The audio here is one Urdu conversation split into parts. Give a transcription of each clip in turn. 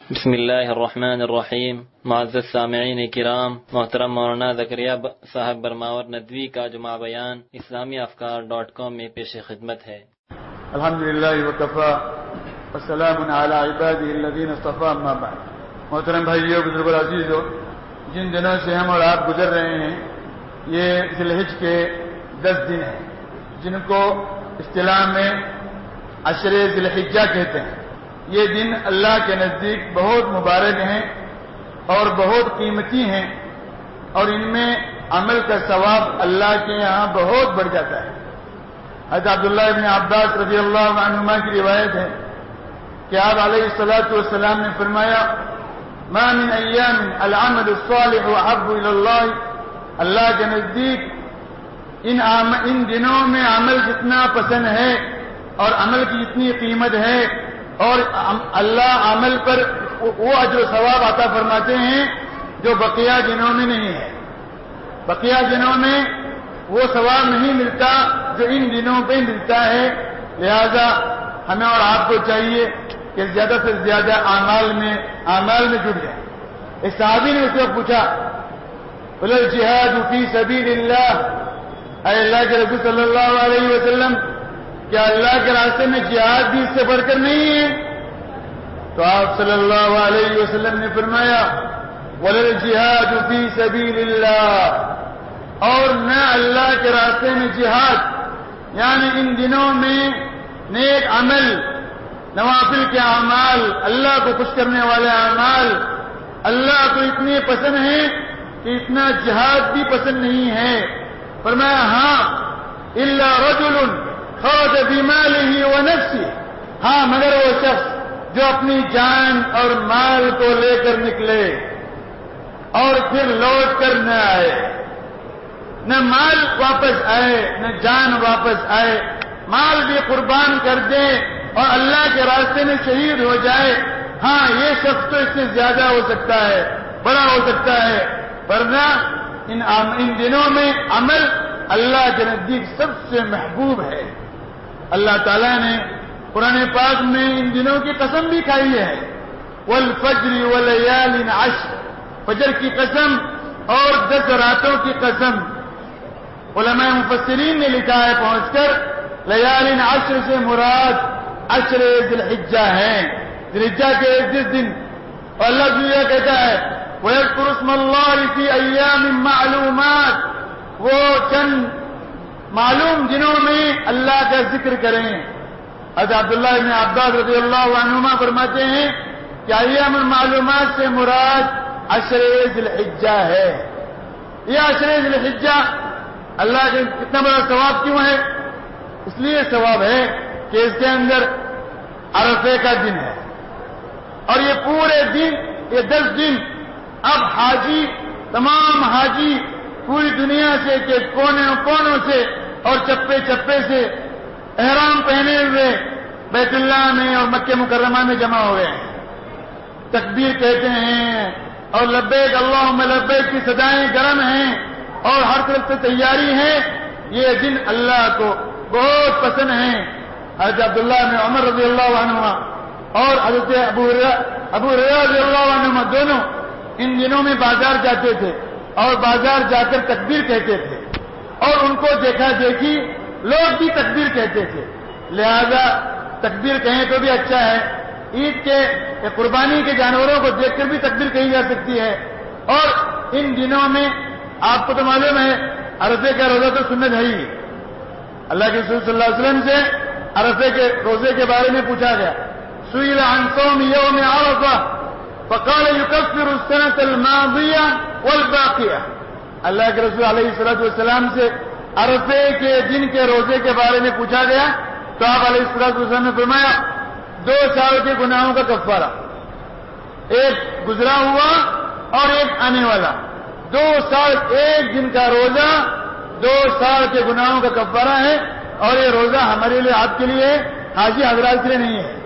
بسم اللہ الرحمن الرحیم۔ معزز سامعین کرام، محترم مولانا زکریا صاحب برماور ندوی کا جمعہ بیان اسلامیافکار.com میں پیش خدمت ہے۔ الحمدللہ وکفی والسلام علی عبادہ الذین اصطفی، اما بعد۔ محترم بھائیو، بزرگوں، عزیزو، جن دنوں سے ہم اور آپ گزر رہے ہیں یہ ذی الحج کے 10 دن ہیں جن کو اصطلاح میں عشر ذی الحجہ کہتے ہیں۔ یہ دن اللہ کے نزدیک بہت مبارک ہیں اور بہت قیمتی ہیں، اور ان میں عمل کا ثواب اللہ کے یہاں بہت بڑھ جاتا ہے۔ حضرت عبداللہ ابن عباس رضی اللہ عنہما کی روایت ہے کہ آپ علیہ الصلوۃ والسلام نے فرمایا، ما من ایام العمل الصالح احب الی اللہ، اللہ کے نزدیک ان دنوں میں عمل جتنا پسند ہے اور عمل کی جتنی قیمت ہے، اور اللہ عمل پر وہ اجر و ثواب عطا فرماتے ہیں جو بقیہ دنوں میں نہیں ہے۔ بقیہ دنوں میں وہ ثواب نہیں ملتا جو ان دنوں پہ ملتا ہے، لہذا ہمیں اور آپ کو چاہیے کہ زیادہ سے زیادہ اعمال میں جٹ جائیں۔ ایک صحابی نے اس وقت پوچھا، قل الجہاد فی سبیل اللہ، اے اللہ کے رسول صلی اللہ علیہ وسلم، کیا اللہ کے راستے میں جہاد بھی اس سے بڑھ کر نہیں ہے؟ تو آپ صلی اللہ علیہ وسلم نے فرمایا، وَلَلْجِهَادُ فِي سَبِيلِ اللَّهِ، اور نہ اللہ کے راستے میں جہاد، یعنی ان دنوں میں نیک عمل، نوافل کے اعمال، اللہ کو خوش کرنے والے اعمال اللہ کو اتنے پسند ہیں کہ اتنا جہاد بھی پسند نہیں ہے۔ فرمایا، ہاں إِلَّا رَجُلٌ خرج بماله ونفسه، ہاں مگر وہ شخص جو اپنی جان اور مال کو لے کر نکلے اور پھر لوٹ کر نہ آئے، نہ مال واپس آئے نہ جان واپس آئے، مال بھی قربان کر دے اور اللہ کے راستے میں شہید ہو جائے، ہاں یہ شخص تو اس سے زیادہ ہو سکتا ہے، بڑا ہو سکتا ہے، ورنہ ان دنوں میں عمل اللہ کے نزدیک سب سے محبوب ہے۔ اللہ تعالیٰ نے قرآن پاک میں ان دنوں کی قسم بھی کھائی ہے، والفجر وليال عشر، فجر کی قسم اور 10 راتوں کی قسم۔ علماء مفسرین نے لکھا ہے پہنچ کر، لیال عشر سے مراد عشر ذی الحجہ ہے، ذی الحجہ کے 10 دن۔ اور اللہ تعالیٰ کہتا ہے، وَيَذْكُرُ اسْمَ اللَّهِ فِي أَيَّامٍ مَّعْلُومَاتٍ، وہ چند معلوم دنوں میں اللہ کا ذکر کریں۔ حضرت عبداللہ ابن عباس رضی اللہ عنہما فرماتے ہیں کہ ایام المعلومات سے مراد عشر ذی الحجہ ہے۔ یہ عشر ذی الحجہ اللہ کے کتنا بڑا ثواب کیوں ہے؟ اس لیے ثواب ہے کہ اس کے اندر عرفے کا دن ہے، اور یہ پورے دن، یہ 10 دن اب حاجی، تمام حاجی پوری دنیا سے کے کونوں سے اور چپے چپے سے احرام پہنے ہوئے بیت اللہ میں اور مکہ مکرمہ میں جمع ہوئے ہیں، تکبیر کہتے ہیں اور لبیک اللہم لبیک کی صدائیں گرم ہیں اور ہر طرف سے تیاری ہے۔ یہ دن اللہ کو بہت پسند ہیں۔ حضرت عبداللہ بن عمر رضی اللہ عنہما اور حضرت ابو ہریرہ رضی اللہ عنہما دونوں ان دنوں میں بازار جاتے تھے اور بازار جا کر تکبیر کہتے تھے، اور ان کو دیکھا دیکھی لوگ بھی تکبیر کہتے تھے، لہذا تکبیر کہیں تو بھی اچھا ہے۔ عید کے قربانی کے جانوروں کو دیکھ کر بھی تکبیر کہی جا سکتی ہے۔ اور ان دنوں میں آپ کو تو معلوم ہے عرفے کا روزہ تو سنت ہے ہی۔ اللہ کے رسول صلی اللہ علیہ وسلم سے عرفے کے روزے کے بارے میں پوچھا گیا، سئل عن صوم یوم عرفہ فقال يكفر السنة الماضية والباقية، اللہ کے رسول علیہ الصلوۃ والسلام سے عرفے کے دن کے روزے کے بارے میں پوچھا گیا تو آپ علیہ الصلوۃ والسلام نے فرمایا، 2 سال کے گناہوں کا کفارہ، ایک گزرا ہوا اور ایک آنے والا، 2 سال ایک دن کا روزہ 2 سال کے گناہوں کا کفارہ ہے، اور یہ روزہ ہمارے لیے، آپ کے لیے، حاجی حضرات کے لیے نہیں ہے۔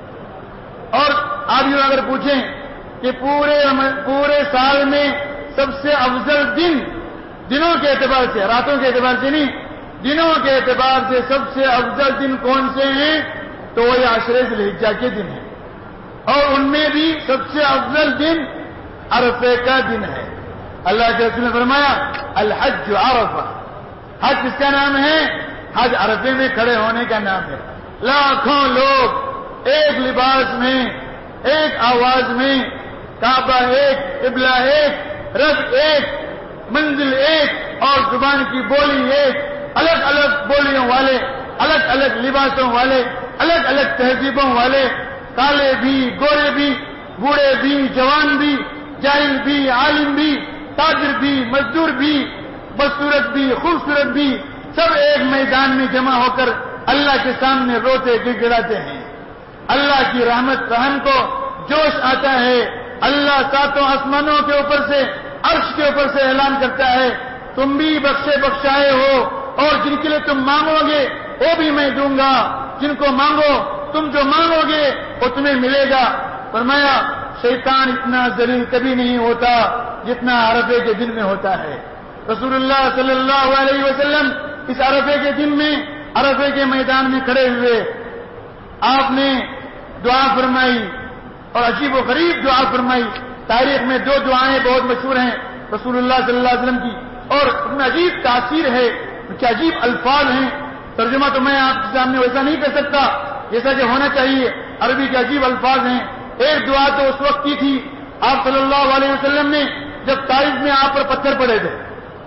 اور آپ یہ اگر پوچھیں کہ پورے سال میں سب سے افضل دنوں کے اعتبار سے، راتوں کے اعتبار سے نہیں، دنوں کے اعتبار سے سب سے افضل دن کون سے ہیں؟ تو وہ یہ عشر ذی الحجہ کے دن ہیں۔ اور ان میں بھی سب سے افضل دن عرفے کا دن ہے۔ اللہ کے رسول نے فرمایا الحج عرفہ، حج کس کا نام ہے؟ حج عرفے میں کھڑے ہونے کا نام ہے۔ لاکھوں لوگ ایک لباس میں، ایک آواز میں، کعبہ ایک، قبلہ ایک، رب ایک، منزل ایک اور زبان کی بولی ایک، الگ الگ بولیوں والے، الگ الگ لباسوں والے، الگ الگ تہذیبوں والے، کالے بھی، گورے بھی، بوڑھے بھی، جوان بھی، جاہل بھی، عالم بھی، تاجر بھی، مزدور بھی، بدصورت بھی، خوبصورت بھی، سب ایک میدان میں جمع ہو کر اللہ کے سامنے روتے گڑگڑاتے ہیں۔ اللہ کی رحمت رحم کو جوش آتا ہے۔ اللہ ساتوں آسمانوں کے اوپر سے، عرش کے اوپر سے اعلان کرتا ہے تم بھی بخشے بخشائے ہو، اور جن کے لیے تم مانگو گے وہ بھی میں دوں گا، جن کو مانگو تم جو مانگو گے وہ تمہیں ملے گا۔ فرمایا شیطان اتنا ذلیل کبھی نہیں ہوتا جتنا عرفے کے دن میں ہوتا ہے۔ رسول اللہ صلی اللہ علیہ وسلم اس عرفے کے دن میں، عرفے کے میدان میں کھڑے ہوئے، آپ نے دعا فرمائی اور عجیب و غریب دعا فرمائی۔ تاریخ میں دو دعائیں بہت مشہور ہیں رسول اللہ صلی اللہ علیہ وسلم کی، اور ان میں عجیب تاثیر ہے، کیا عجیب الفاظ ہیں۔ ترجمہ تو میں آپ کے سامنے ویسا نہیں کر سکتا جیسا کہ ہونا چاہیے، عربی کے عجیب الفاظ ہیں۔ ایک دعا تو اس وقت کی تھی آپ صلی اللہ علیہ وسلم نے جب طائف میں آپ پر پتھر پڑے تھے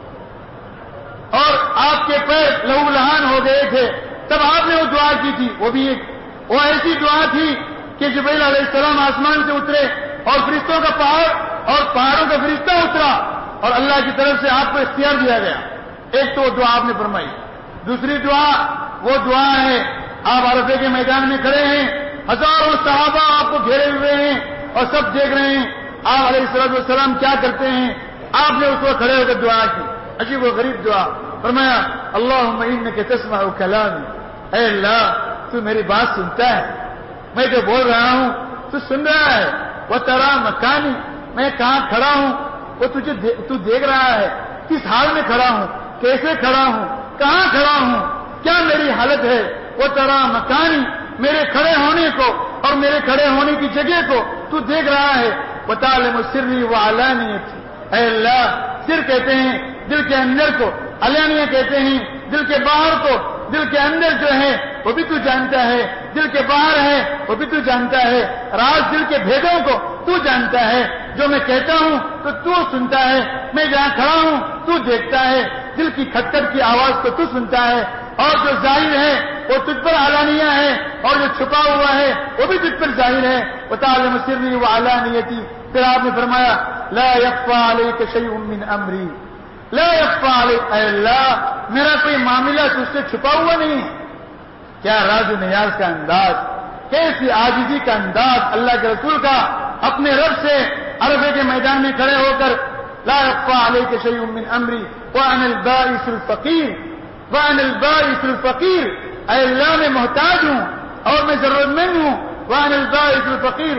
اور آپ کے پیر لہو لہان ہو گئے تھے، تب آپ نے وہ دعا کی تھی۔ وہ ایسی دعا تھی کہ جبرائیل علیہ السلام آسمان سے اترے اور فرشتوں کا پہاڑ اور پہاڑوں کا فرشتہ اترا اور اللہ کی طرف سے آپ کو اختیار دیا گیا۔ ایک تو وہ دعا آپ نے فرمائی۔ دوسری دعا وہ دعا ہے، آپ عرفے کے میدان میں کھڑے ہیں، ہزاروں صحابہ آپ کو گھیرے ہوئے ہیں اور سب دیکھ رہے ہیں آپ علیہ السلام کیا کرتے ہیں۔ آپ نے اس وقت کھڑے ہو کر دعا کی، عجیب و غریب دعا۔ فرمایا اللہم انک تسمع کلامی، اے اللہ تو میری بات سنتا ہے، میں جو بول رہا ہوں تو سن رہا ہے۔ وہ ترا مکانی، میں کہاں کھڑا ہوں وہ تو دیکھ رہا ہے، کس حال میں کھڑا ہوں، کیسے کھڑا ہوں، کہاں کھڑا ہوں، کیا میری حالت ہے۔ وہ ترا مکانی، میرے کھڑے ہونے کو اور میرے کھڑے ہونے کی جگہ کو تو دیکھ رہا ہے۔ وتعلم سری وعلانیتی، اے اللہ سر کہتے ہیں دل کے اندر کو، علانیہ کہتے ہیں دل کے باہر کو، دل کے اندر جو ہے وہ بھی تو جانتا ہے، دل کے باہر ہے وہ بھی تو جانتا ہے، راز دل کے بھیدوں کو تو جانتا ہے۔ جو میں کہتا ہوں تو سنتا ہے، میں جہاں کھڑا ہوں تو دیکھتا ہے، دل کی کھٹکھٹ کی آواز کو تو سنتا ہے، اور جو ظاہر ہے وہ تجھ پر علانیہ ہے اور جو چھپا ہوا ہے وہ بھی تجھ پر ظاہر ہے۔ وتعلم سری وعلانیتی، پھر آپ نے فرمایا لا یخفی علیک شیء من امری، لا یخفی علیک، اے اللہ میرا کوئی معاملہ تجھ سے چھپا ہوا نہیں ہے۔ کیا راز و نیاز کا انداز، کیسی عاجزی کا انداز اللہ کے رسول کا اپنے رب سے عرفے کے میدان میں کھڑے ہو کر لا یخفی علیک شیء من امری وانا البائس الفقیر، وانا البائس الفقیر، اے اللہ میں محتاج ہوں اور میں ضرورت مند ہوں۔ وانا البائس الفقیر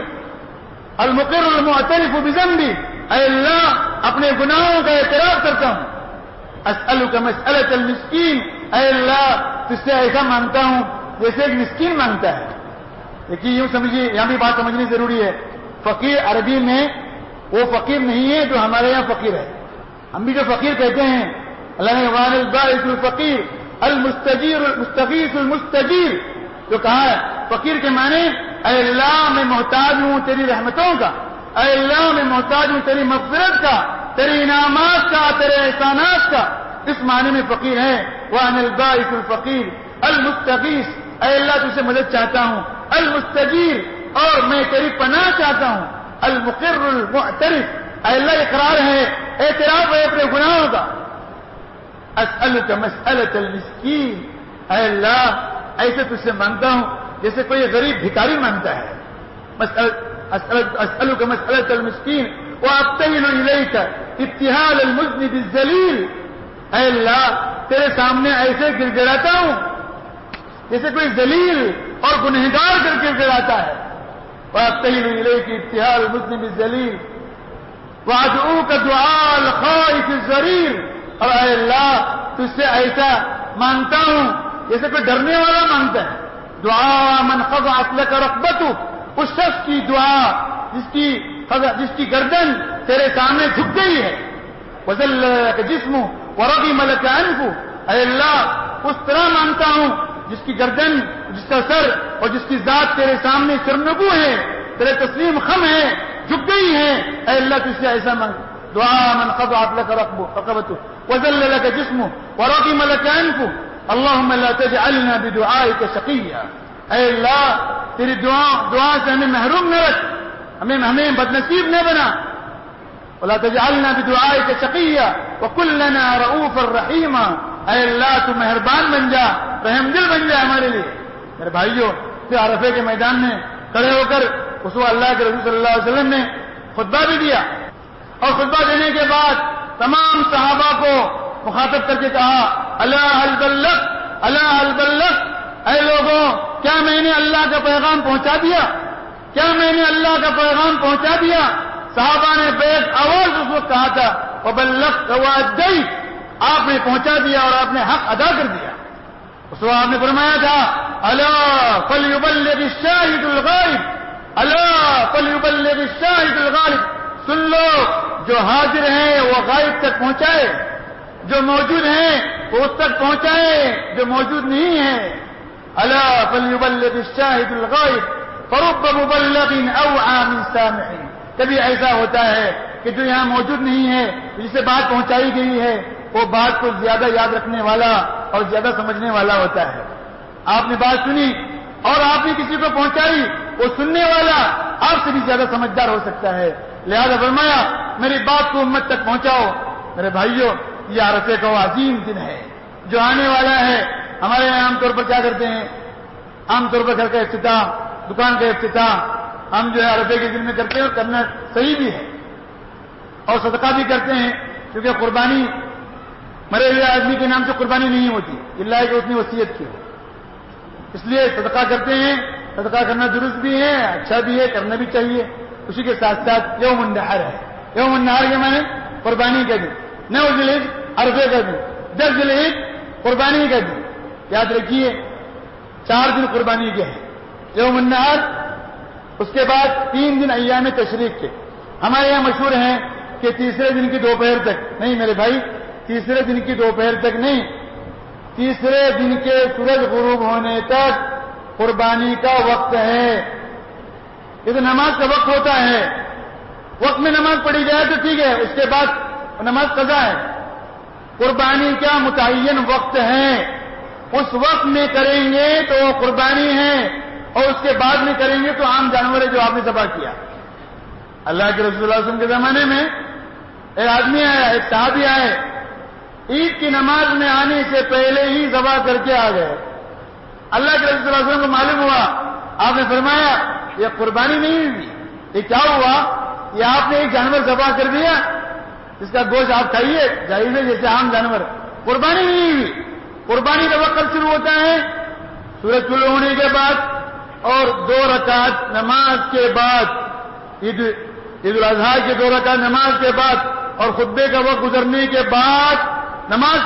المقر المعترف بذنبی، اے اللہ اپنے گناہوں کا اعتراف کرتا ہوں۔ اسألک مسألۃ المسکین، اے اللہ تجھ سے ایسا مانگتا ہوں جیسے ایک مسکین مانگتا ہے۔ لیکن یوں سمجھیے، یہاں بھی بات سمجھنی ضروری ہے، فقیر عربی میں وہ فقیر نہیں ہے جو ہمارے یہاں فقیر ہے۔ ہم بھی جو فقیر کہتے ہیں، اللہ نے وانا البائس الفقیر المستجیر المستغیث المستجیر جو کہا ہے، فقیر کے معنی اے اللہ میں محتاج ہوں تیری رحمتوں کا، اے اللہ میں محتاج ہوں تیری مغفرت کا، تیری انعامات کا، تیرے احسانات کا، اس معنی میں فقیر ہے۔ وانا البائس الفقیر المستغیث، اے اللہ تجھ سے مدد چاہتا ہوں، المستجیر اور میں تیری پناہ چاہتا ہوں، المقر المعترف، اے اللہ اقرار ہے، اعتراف ہے اپنے گناہوں کا۔ اسألک مسألۃ المسکین، اے اللہ ایسے تجھ سے مانگتا ہوں جیسے کوئی غریب بھکاری مانگتا ہے۔ اسألک مسألۃ المسکین وابتہل الیک ابتہال المذنب الذلیل، اے اللہ تیرے سامنے ایسے گر گراتا ہوں جیسے کوئی ذلیل اور گنہگار کر کے گراتا ہے۔ وابتہل الیک ابتہال المذنب الذلیل وادعوک دعاء الخائف الضریر، اور اے اللہ تجھ سے ایسا مانگتا ہوں جیسے کوئی ڈرنے والا مانگتا ہے۔ دعا من خضعت لک رقبتک اس شخص کی دعا جس کی گردن تیرے سامنے جھک گئی ہے. وذللك جسمه ورغم لك انفه، اے اللہ اس طرح مانتا ہوں جس کی گردن، جس کا سر اور جس کی ذات تیرے سامنے سرنگو ہے، تیرے تسلیم خم ہے، جھک گئی ہے. اے اللہ تجھ سے ایسا مانگ. دعا من خضعت لك رقبته وذل لك جسمه ورغم لك انفه اللهم لا تجعلنا بدعائك شقيا. اے اللہ تیری دعا سے ہمیں محروم نہ رکھ، ہمیں بدنصیب نہ بنا. ولا تجعلنا بدعائك شقيا وكن لنا رؤوفا رحيما. اے اللہ تو مہربان بن جا، رحم دل بن جا ہمارے لیے. میرے بھائیوں، پھر عرفے کے میدان میں کھڑے ہو کر اس کو اللہ کے رسول صلی اللہ علیہ وسلم نے خطبہ بھی دیا، اور خطبہ دینے کے بعد تمام صحابہ کو مخاطب کر کے کہا الا هل بلغت، الا هل بلغت. اے لوگوں، کیا میں نے اللہ کا پیغام پہنچا دیا؟ کیا میں نے اللہ کا پیغام پہنچا دیا؟ صحابہ نے بیک آواز اس وقت کہا تھا وبلغت وادیت، آپ نے پہنچا دیا اور آپ نے حق ادا کر دیا. اس وقت آپ نے فرمایا تھا الا فلیبلغ الشاہد الغائب، الا فلیبلغ الشاہد الغائب. سن لو، جو حاضر ہیں وہ غائب تک پہنچائے، جو موجود ہیں وہ اس تک پہنچائے جو موجود نہیں ہیں. الا فلیبلغ الشاہد الغائب فرب مبلغ اوعى من سامع. کبھی ایسا ہوتا ہے کہ جو یہاں موجود نہیں ہے، جسے بات پہنچائی گئی ہے، وہ بات کو زیادہ یاد رکھنے والا اور زیادہ سمجھنے والا ہوتا ہے. آپ نے بات سنی اور آپ نے کسی کو پہنچائی، وہ سننے والا آپ سے بھی زیادہ سمجھدار ہو سکتا ہے. لہذا فرمایا میری بات کو امت تک پہنچاؤ. میرے بھائیوں، یہ عرفے کا وہ عظیم دن ہے جو آنے والا ہے. ہمارے یہاں عام طور پر کیا کرتے ہیں؟ عام طور پر گھر کا افتتاح، دکان کا افتتاح ہم جو ہے عرفے کے دن میں کرتے ہیں، اور کرنا صحیح بھی ہے، اور صدقہ بھی کرتے ہیں، کیونکہ قربانی مرے ہوئے آدمی کے نام سے قربانی نہیں ہوتی اللہ کہ اس نے وصیت کی ہو. اس لیے صدقہ کرتے ہیں. صدقہ کرنا درست بھی ہے، اچھا بھی ہے، کرنا بھی چاہیے. اسی کے ساتھ ساتھ یوم النحر ہے. یوم النحر کے معنی قربانی کا دن. 9 ذوالحجہ عرفے کا دن، 10 ذوالحجہ قربانی کا دن. یاد رکھیے 4 دن قربانی کے ہیں. یوم النحر، اس کے بعد 3 دن ایام تشریق کے. ہمارے یہاں مشہور ہیں کہ تیسرے دن کی دوپہر تک نہیں، میرے بھائی، تیسرے دن کی دوپہر تک نہیں، تیسرے دن کے سورج غروب ہونے تک قربانی کا وقت ہے. یہ تو نماز کا وقت ہوتا ہے. وقت میں نماز پڑھی جائے تو ٹھیک ہے، اس کے بعد نماز قضا ہے. قربانی کا متعین وقت ہے. اس وقت میں کریں گے تو وہ قربانی ہے، اور اس کے بعد میں کریں گے تو عام جانور ہے جو آپ نے ذبح کیا. اللہ کے رسول اللہ علیہ وسلم کے زمانے میں ایک آدمی آیا، ایک صحابی آئے، عید کی نماز میں آنے سے پہلے ہی ذبح کر کے آ گئے. اللہ کے رسول اللہ علیہ وسلم کو معلوم ہوا. آپ نے فرمایا یہ قربانی نہیں ہوئی. یہ کیا ہوا؟ یہ آپ نے ایک جانور ذبح کر دیا، اس کا گوشت آپ کھائیے، جائز ہے جیسے عام جانور. قربانی نہیں ہوئی. قربانی کا وقت کب شروع ہوتا ہے؟ سورج طلوع ہونے کے بعد اور 2 رکعت نماز کے بعد، عید الاضحیٰ کی 2 رکعت نماز کے بعد اور خطبے کا وقت گزرنے کے بعد، نماز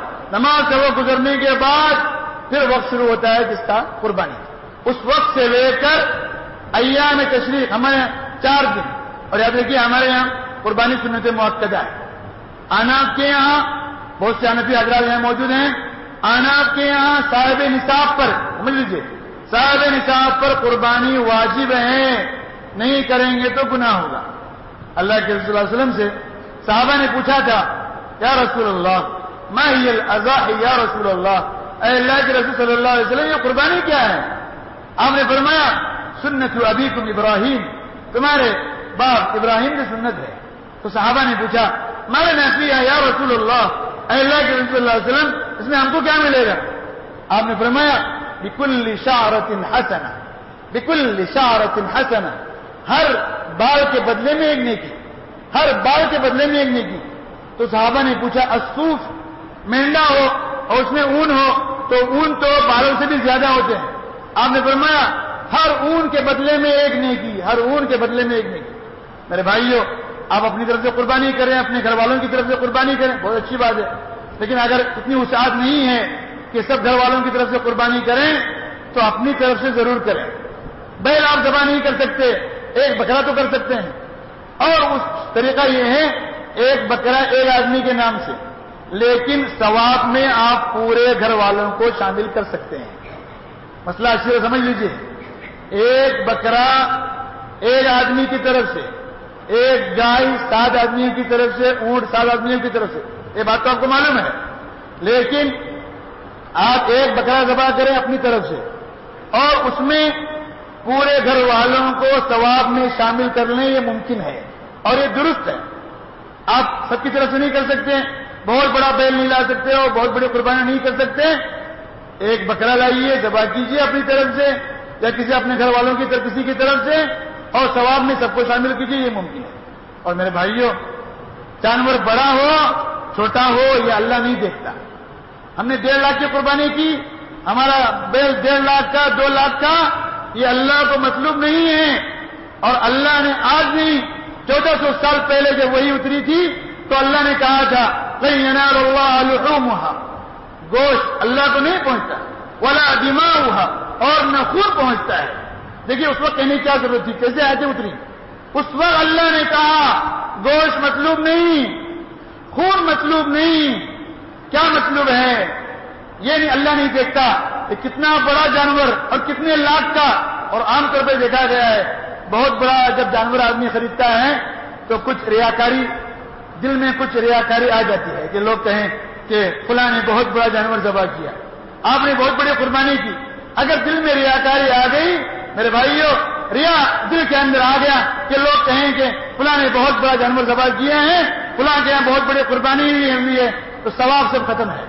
کا وقت گزرنے کے بعد پھر وقت شروع ہوتا ہے جس کا قربانی. اس وقت سے لے کر ایام تشریق ہمارے 4 دن. اور یاد رکھیے ہمارے یہاں قربانی سنت مؤکدہ ہے. آناف کے یہاں بہت سے حنفی حضرات یہاں موجود ہیں. آناف کے یہاں صاحب نصاب پر، سمجھ لیجیے، صاحب نصاب پر قربانی واجب ہے، نہیں کریں گے تو گناہ ہوگا. اللہ کے رسول صلی اللہ علیہ وسلم سے صحابہ نے پوچھا تھا یا رسول اللہ ما هي الاضاحی یا رسول اللہ، اے اللہ کے رسول صلی اللہ علیہ وسلم یہ قربانی کیا ہے؟ آپ نے فرمایا سنت ابیکم ابراہیم، تمہارے باپ ابراہیم کی سنت ہے. تو صحابہ نے پوچھا ماذا نفیھا یا رسول اللہ، اے اللہ کے رسول صلی اللہ علیہ وسلم اس میں ہم کو کیا ملے گا؟ آپ نے فرمایا بکل شعرۃ حسنہ، بکل شعرۃ حسنہ، ہر بال کے بدلے میں ایک نیکی، ہر بال کے بدلے میں ایک نیکی. تو صحابہ نے پوچھا الصوف، مینڈا ہو اور اس میں اون ہو تو اون تو بالوں سے بھی زیادہ ہوتے ہیں. آپ نے فرمایا ہر اون کے بدلے میں ایک نیکی، ہر اون کے بدلے میں ایک نیکی. میرے بھائیوں، آپ اپنی طرف سے قربانی کریں، اپنے گھر والوں کی طرف سے قربانی کریں، بہت اچھی بات ہے. لیکن اگر اتنی وسعت نہیں ہے کہ سب گھر والوں کی طرف سے قربانی کریں تو اپنی طرف سے ضرور کریں. بیل آپ ذبح نہیں کر سکتے، ایک بکرا تو کر سکتے ہیں، اور اس طریقہ یہ ہے ایک بکرا ایک آدمی کے نام سے، لیکن ثواب میں آپ پورے گھر والوں کو شامل کر سکتے ہیں۔ مسئلہ اچھی طرح سمجھ لیجیے، ایک بکرا ایک آدمی کی طرف سے، ایک گائے 7 آدمیوں کی طرف سے، اونٹ 7 آدمیوں کی طرف سے، یہ بات تو آپ کو معلوم ہے، لیکن آپ ایک بکرا ذبح کریں اپنی طرف سے اور اس میں پورے گھر والوں کو ثواب میں شامل کر لیں، یہ ممکن ہے اور یہ درست ہے۔ آپ سب کی طرف سے نہیں کر سکتے، بہت بڑا بیل نہیں لا سکتے اور بہت بڑی قربانی نہیں کر سکتے، ایک بکرا لائیے، ذبح کیجیے اپنی طرف سے یا کسی اپنے گھر والوں کی طرف کسی کی طرف سے اور ثواب میں سب کو شامل کیجیے، یہ ممکن ہے۔ اور میرے بھائیوں، جانور بڑا ہو چھوٹا ہو یہ اللہ نہیں دیکھتا۔ ہم نے 1.5 لاکھ کی قربانی کی، ہمارا بیل 1.5 لاکھ کا 2 لاکھ کا، یہ اللہ کو مطلوب نہیں ہے، اور اللہ نے آج نہیں 1400 سال پہلے جب وہی اتری تھی تو اللہ نے کہا تھا لن ینال اللہ لحومها، گوشت اللہ کو نہیں پہنچتا، ولا دماؤها، اور نہ خون پہنچتا ہے۔ دیکھیے اس وقت کہنے کی کیا ضرورت تھی، کیسے آیتیں اتری؟ اس وقت اللہ نے کہا گوشت مطلوب نہیں، خون مطلوب نہیں، کیا مطلوب ہے یہ نہیں، اللہ نہیں دیکھتا کہ کتنا بڑا جانور اور کتنے لاکھ کا۔ اور عام طور پہ دیکھا گیا ہے بہت بڑا جب جانور آدمی خریدتا ہے تو کچھ ریاکاری، دل میں کچھ ریاکاری آ جاتی ہے کہ لوگ کہیں کہ فلاں نے بہت بڑا جانور ذبح کیا، آپ نے بہت بڑی قربانی کی۔ اگر دل میں ریاکاری آ گئی میرے بھائیوں، ریا دل کے اندر آ گیا کہ لوگ کہیں کہ فلاں نے بہت بڑا جانور ذبح کیا ہے، فلاں کے یہاں بہت بڑی قربانی ہوئی ہے، تو ثواب سب ختم ہے،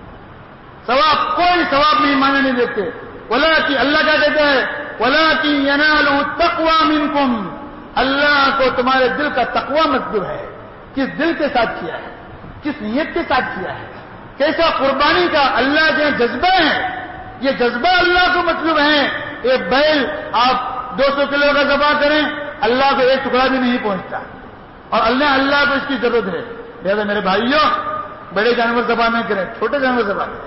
ثواب کوئی ثواب نہیں مانے نہیں دیتے۔ ولکن اللہ کیا کہتا ہے، ولکن ینالہ التقوی منکم، اللہ کو تمہارے دل کا تقوی مطلوب ہے، کس دل کے ساتھ کیا ہے، کس نیت کے ساتھ کیا ہے، کیسا قربانی کا اللہ کے جذبہ ہے، یہ جذبہ اللہ کو مطلوب ہے۔ ایک بیل آپ 200 کلو کا ذبح کریں، اللہ کو ایک ٹکڑا بھی نہیں پہنچتا، اور اللہ کو اس کی ضرورت ہے۔ لہذا میرے بھائیوں، بڑے جانور ذبح نہ کریں، چھوٹے جانور ذبح کریں۔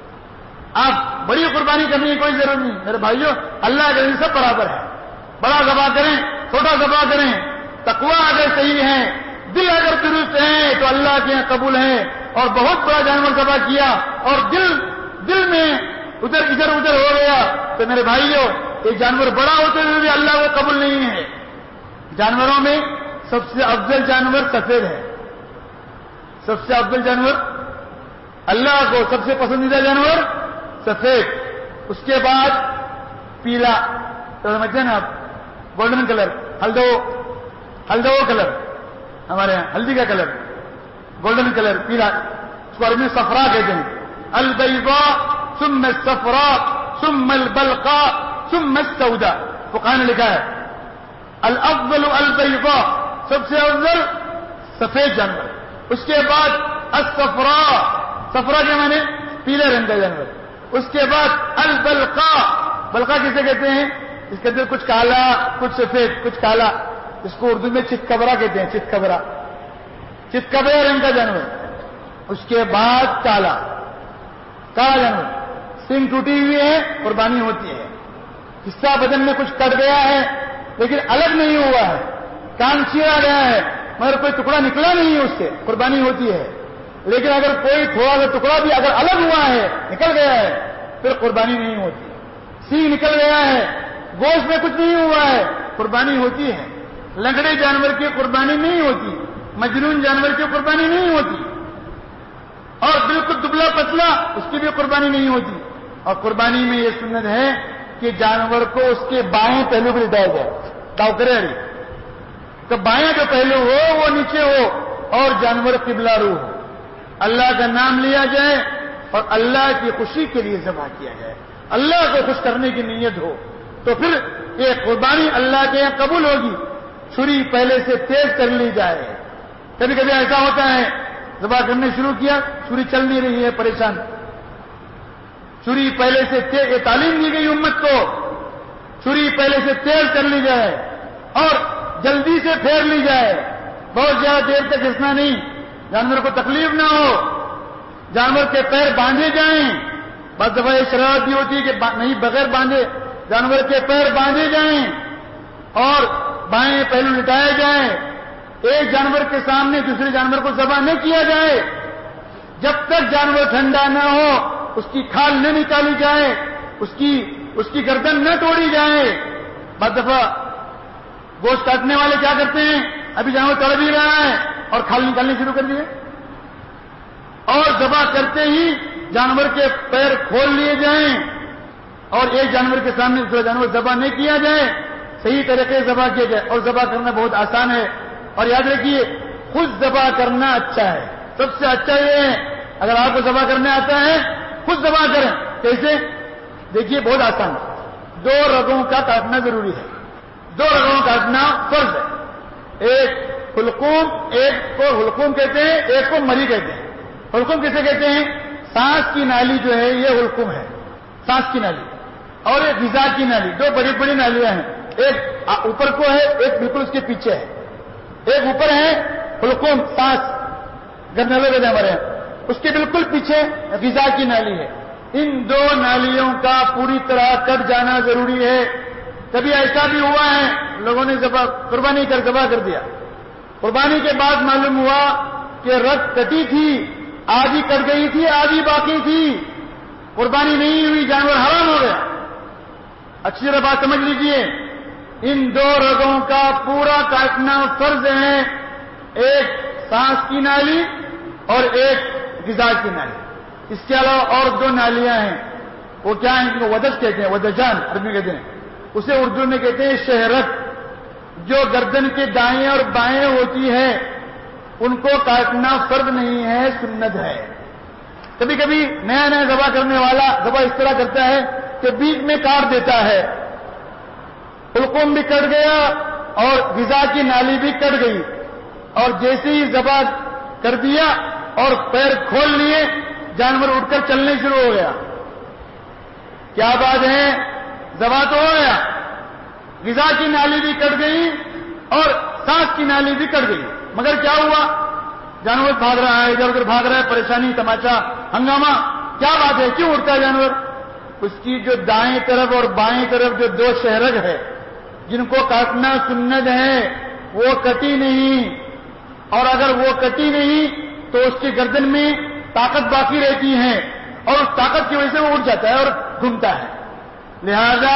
آپ بڑی قربانی کرنے کی کوئی ضرورت نہیں میرے بھائیوں، اللہ کے سب برابر ہے، بڑا ذبح کریں چھوٹا ذبح کریں، تقوی اگر صحیح ہے، دل اگر درست ہے تو اللہ کے یہاں قبول ہے۔ اور بہت بڑا جانور ذبح کیا اور دل میں ادھر ہو گیا تو میرے بھائیوں، ایک جانور بڑا ہوتے ہوئے بھی اللہ کو قبول نہیں ہے۔ جانوروں میں سب سے افضل جانور سفید ہے، سب سے افضل جانور اللہ کو سب سے پسندیدہ جانور سفید، اس کے بعد پیلا، تو سمجھتے نا آپ، گولڈن کلر، ہلدو کلر، ہمارے یہاں ہلدی کا کلر، گولڈن کلر، پیلا، اس کو عربی میں صفرا کہتے ہیں، البیضاء ثم الصفراء ثم البلقاء ثم السوداء، فقہاء نے لکھا ہے الافضل البیضاء، سب سے افضل سفید جانور، اس کے بعد الصفراء، صفرا کے معنی پیلے رنگ کا جانور، اس کے بعد البلقاء، بلقاء کسے کہتے ہیں، اس کے اندر کچھ کالا کچھ سفید کچھ کالا، اس کو اردو میں چتکبرا کہتے ہیں، چتکبرا رنگ کا جانور، اس کے بعد کالا جانور، سینگ ٹوٹی ہوئی ہے قربانی ہوتی ہے، حصہ بدن میں کچھ کٹ گیا ہے لیکن الگ نہیں ہوا ہے، کان چیرا گیا ہے مگر کوئی ٹکڑا نکلا نہیں ہے، اس سے قربانی ہوتی ہے۔ لیکن اگر کوئی تھوڑا سا ٹکڑا بھی اگر الگ ہوا ہے، نکل گیا ہے، پھر قربانی نہیں ہوتی۔ سینگ نکل گیا ہے، گوشت میں کچھ نہیں ہوا ہے، قربانی ہوتی ہے۔ لنگڑے جانور کی قربانی نہیں ہوتی، مجنون جانور کی قربانی نہیں ہوتی، اور بالکل دبلا پتلا اس کی بھی قربانی نہیں ہوتی۔ اور قربانی میں یہ سنت ہے کہ جانور کو اس کے بائیں پہلو پہ لٹایا جائے، کرے تو بائیں جو پہلو ہو وہ نیچے ہو اور جانور قبلہ رو ہو، اللہ کا نام لیا جائے اور اللہ کی خوشی کے لیے ذبح کیا جائے، اللہ کو خوش کرنے کی نیت ہو، تو پھر یہ قربانی اللہ کے یہاں قبول ہوگی۔ چھری پہلے سے تیز کر لی جائے، کبھی کبھی ایسا ہوتا ہے ذبح کرنے شروع کیا، چھری چل نہیں رہی ہے، پریشان، چھری پہلے سے تیز، یہ تعلیم دی گئی امت کو، چھری پہلے سے تیز کر لی جائے اور جلدی سے پھیر لی جائے، بہت زیادہ دیر تک گھسنا نہیں، جانور کو تکلیف نہ ہو، جانور کے پیر باندھے جائیں۔ بعض دفعہ یہ شرارت بھی ہوتی ہے کہ نہیں بغیر باندھے جانور کے پیر باندھے جائیں اور بائیں پہلو لٹائے جائیں. ایک جانور کے سامنے دوسرے جانور کو ذبح نہ کیا جائے جب تک جانور ٹھنڈا نہ ہو. اس کی کھال نہ نکالی جائے, اس کی گردن نہ توڑی جائے. بعض دفعہ گوشت کاٹنے والے کیا کرتے ہیں, ابھی جانور تڑپ ہی رہا ہے اور کھال نکالنے شروع کر دیے, اور ذبح کرتے ہی جانور کے پیر کھول لیے جائیں اور ایک جانور کے سامنے دوسرا جانور ذبح نہیں کیا جائے. صحیح طریقے سے ذبح کیا جائے. اور ذبح کرنا بہت آسان ہے. اور یاد رکھیے, خود ذبح کرنا اچھا ہے. سب سے اچھا یہ ہے اگر آپ کو ذبح کرنے آتا ہے خود ذبح کریں. کیسے؟ دیکھیے بہت آسان ہے. 2 رگوں کا کاٹنا ضروری ہے. 2 رگوں کا کاٹنا فرض ہے. ایک حلقوم, ایک کو حلقوم کہتے ہیں, ایک کو مری کہتے ہیں. حلقوم کسے کہتے ہیں؟ سانس کی نالی جو ہے یہ حلقوم ہے, سانس کی نالی. اور ایک غذا کی نالی, 2 بڑی بڑی نالیاں ہیں. ایک اوپر کو ہے, ایک بالکل اس کے پیچھے ہے. ایک اوپر ہے حلقوم, سانس گرنلوں کے ہمارے ہیں, اس کے بالکل پیچھے غذا کی نالی ہے. ان 2 نالیوں کا پوری طرح کٹ جانا ضروری ہے. کبھی ایسا بھی ہوا ہے لوگوں نے قربانی ذبح کر دیا, قربانی کے بعد معلوم ہوا کہ رگ کٹی تھی, آدھی کٹ گئی تھی, آدھی باقی تھی, قربانی نہیں ہوئی, جانور حرام ہو گیا. اچھی طرح بات سمجھ لیجئے, ان 2 رگوں کا پورا کاٹنا فرض ہے. ایک سانس کی نالی اور ایک غذا کی نالی. اس کے علاوہ اور 2 نالیاں ہیں, وہ کیا ہیں؟ ان کو ودج کہتے ہیں, ودجان عربی کہتے ہیں. اسے اردو میں کہتے ہیں شہرت, جو گردن کے دائیں اور بائیں ہوتی ہے. ان کو کاٹنا فرض نہیں ہے, سنت ہے. کبھی کبھی نیا ذبح کرنے والا ذبح اس طرح کرتا ہے کہ بیچ میں کاٹ دیتا ہے. حلقوم بھی کٹ گیا اور غذا کی نالی بھی کٹ گئی, اور جیسے ہی ذبح کر دیا اور پیر کھول لیے جانور اٹھ کر چلنے شروع ہو گیا. کیا بات ہے, ذبح تو ہو گیا, غذا کی نالی بھی کٹ گئی اور سانس کی نالی بھی کٹ گئی. مگر کیا ہوا؟ جانور بھاگ رہا ہے, ادھر ادھر بھاگ رہا ہے, پریشانی, تماشا, ہنگامہ. کیا بات ہے, کیوں اٹھتا ہے جانور؟ اس کی جو دائیں طرف اور بائیں طرف جو 2 شہرگ ہے جن کو کاٹنا سنت ہے وہ کٹی نہیں, اور اگر وہ کٹی نہیں تو اس کی گردن میں طاقت باقی رہتی ہے اور اس طاقت کی وجہ سے وہ اٹھ جاتا ہے اور گھومتا ہے. لہذا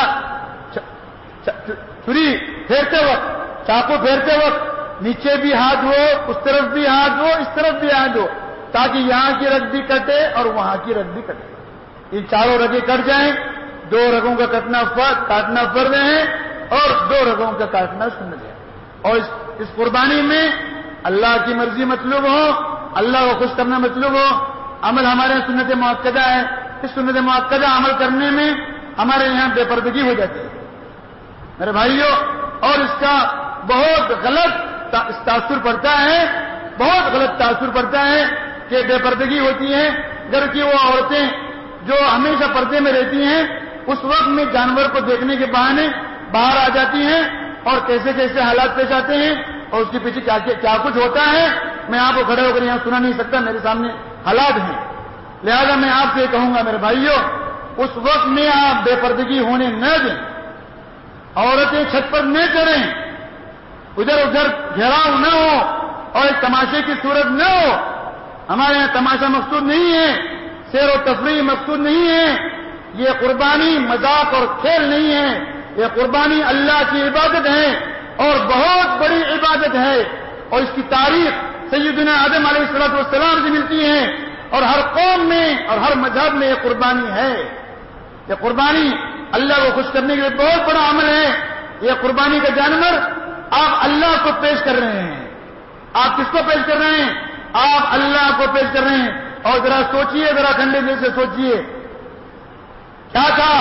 چھری پھیرتے وقت, چاقو پھیرتے وقت نیچے بھی ہاتھ ہو, اس طرف بھی ہاتھ ہو, اس طرف بھی ہاتھ ہو, تاکہ یہاں کی رگ بھی کٹے اور وہاں کی رگ بھی کٹے. ان چاروں رگیں کٹ جائیں. 2 رگوں کا کاٹنا فرض ہے اور 2 رگوں کا کاٹنا سنت ہے. اور اس قربانی میں اللہ کی مرضی مطلوب ہو, اللہ کو خوش کرنا مطلوب ہو. عمل ہمارے یہاں سنت مؤکدہ ہے. اس سنت مؤکدہ عمل کرنے میں ہمارے یہاں بے پردگی ہو جاتی ہے میرے بھائیوں, اور اس کا بہت غلط تاثر پڑتا ہے, بہت غلط تاثر پڑتا ہے کہ بے پردگی ہوتی ہے. گھر کی وہ عورتیں جو ہمیشہ پردے میں رہتی ہیں اس وقت میں جانور کو دیکھنے کے بہانے باہر آ جاتی ہیں اور کیسے کیسے حالات پیش آتے ہیں اور اس کے پیچھے کیا کچھ ہوتا ہے میں آپ کو کھڑے ہو کر یہاں سنا نہیں سکتا, میرے سامنے حالات ہیں. لہذا میں آپ سے کہوں گا میرے بھائیوں, اس وقت میں آپ بے پردگی ہونے نہ دیں, عورتیں چھت پر نہ چڑھیں, ادھر ادھر گھیراؤ نہ ہو اور ایک تماشے کی صورت نہ ہو. ہمارے یہاں تماشا مقصود نہیں ہے, سیر و تفریح مقصود نہیں ہے. یہ قربانی مذاق اور کھیل نہیں ہے, یہ قربانی اللہ کی عبادت ہے اور بہت بڑی عبادت ہے. اور اس کی تاریخ سیدنا آدم علیہ السلام سے ملتی ہے, اور ہر قوم میں اور ہر مذہب میں یہ قربانی ہے. یہ قربانی اللہ کو خوش کرنے کے لیے بہت بڑا عمل ہے. یہ قربانی کا جانور آپ اللہ کو پیش کر رہے ہیں. آپ کس کو پیش کر رہے ہیں؟ آپ اللہ کو پیش کر رہے ہیں. اور ذرا سوچئے, ذرا ٹھنڈے دل سے سوچئے, کیا تھا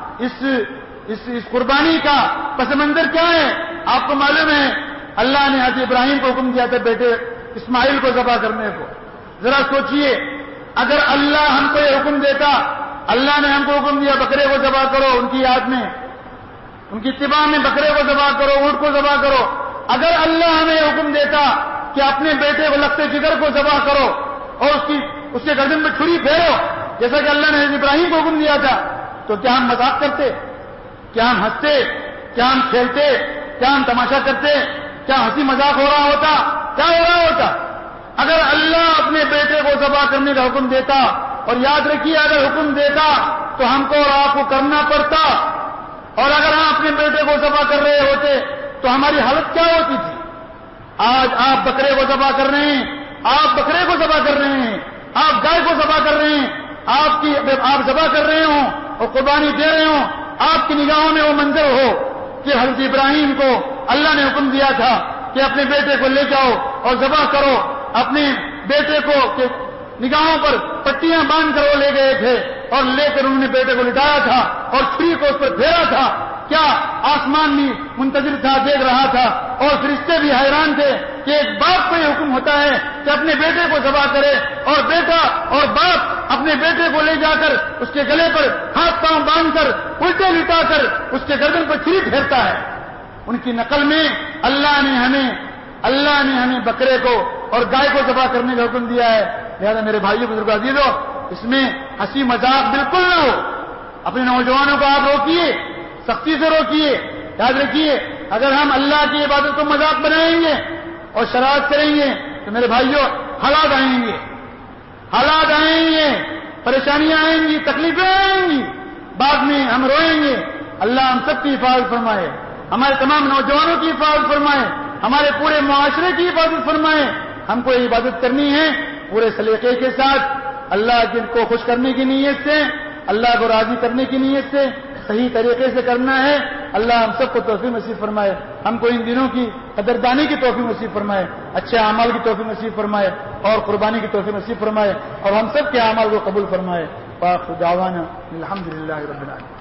اس قربانی کا پس منظر کیا ہے؟ آپ کو معلوم ہے اللہ نے حضرت ابراہیم کو حکم دیا تھا بیٹے اسماعیل کو ذبح کرنے کو. ذرا سوچئے, اگر اللہ ہم کو یہ حکم دیتا, اللہ نے ہم کو حکم دیا بکرے کو ذبح کرو, ان کی یاد میں, ان کی اتباع میں بکرے کو ذبح کرو, اونٹ کو ذبح کرو. اگر اللہ ہمیں حکم دیتا کہ اپنے بیٹے کو لخت جگر کو ذبح کرو اور اس کے گردن میں چھری پھیرو جیسا کہ اللہ نے حضرت ابراہیم کو حکم دیا تھا, تو کیا ہم مذاق کرتے؟ کیا ہم ہنستے؟ کیا ہم کھیلتے؟ کیا ہم تماشا کرتے؟ کیا ہنسی مذاق ہو رہا ہوتا؟ کیا ہو رہا ہوتا؟ اگر اللہ اپنے بیٹے کو ذبح کرنے کا حکم دیتا، اور یاد رکھیے اگر حکم دیتا تو ہم کو اور آپ کو کرنا پڑتا، اور اگر ہم اپنے بیٹے کو ذبح کر رہے ہوتے تو ہماری حالت کیا ہوتی تھی؟ آج آپ بکرے کو ذبح کر رہے ہیں، آپ بکرے کو ذبح کر رہے ہیں، آپ گائے کو ذبح کر رہے ہیں، آپ ذبح کر رہے ہوں اور قربانی دے رہے ہوں، آپ کی نگاہوں میں وہ منظر ہو کہ حضرت ابراہیم کو اللہ نے حکم دیا تھا کہ اپنے بیٹے کو لے جاؤ اور ذبح کرو، اپنے بیٹے کو نگاہوں پر پٹیاں باندھ کر وہ لے گئے تھے اور لے کر انہوں نے بیٹے کو لٹایا تھا اور چھری کو اس پر پھیرا تھا، کیا آسمان بھی منتظر تھا، دیکھ رہا تھا، اور فرشتے بھی حیران تھے کہ ایک باپ کو یہ حکم ہوتا ہے کہ اپنے بیٹے کو ذبح کرے، اور بیٹا اور باپ اپنے بیٹے کو لے جا کر اس کے گلے پر ہاتھ پاؤں باندھ کر الٹے لٹا کر اس کے گردن پر چھری پھیرتا ہے۔ ان کی نقل میں اللہ نے ہمیں بکرے کو اور گائے کو ذبح کرنے کا حکم دیا ہے۔ لہذا میرے بھائیوں بزرگوں عزیزوں، اس میں ہنسی مذاق بالکل نہ ہو۔ اپنے نوجوانوں کو آپ روکیے، سختی سے روکیے۔ یاد رکھیے اگر ہم اللہ کی عبادت کو مذاق بنائیں گے اور شرارت کریں گے تو میرے بھائیوں حالات آئیں گے، پریشانیاں آئیں گی، تکلیفیں آئیں گی، بعد میں ہم روئیں گے۔ اللہ ہم سب کی حفاظت فرمائے، ہمارے تمام نوجوانوں کی حفاظت فرمائے، ہمارے پورے معاشرے کی حفاظت فرمائے۔ ہم کو یہ عبادت کرنی ہے پورے سلیقے کے ساتھ، اللہ جن کو خوش کرنے کی نیت سے، اللہ کو راضی کرنے کی نیت سے، صحیح طریقے سے کرنا ہے۔ اللہ ہم سب کو توفیق نصیب فرمائے، ہم کو ان دنوں کی قدردانی کی توفیق نصیب فرمائے، اچھے اعمال کی توفیق نصیب فرمائے اور قربانی کی توفیق نصیب فرمائے، اور ہم سب کے اعمال کو قبول فرمائے۔ وآخر دعوانا الحمدللہ رب العالمین۔